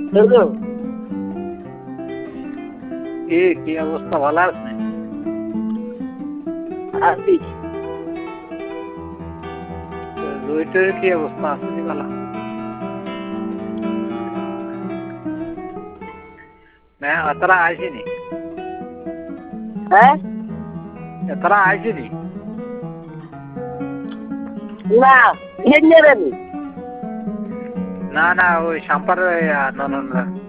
Hello, কি অবস্থা, ভালো আছে? আছি। রুইটের কি অবস্থা, আছে কি ভালো? না এতরা আইসিনি, হ্যাঁ? এতরা আইসিনি। না, ইয়ে নিয়ে যাবি। না না, ওই সাম্পার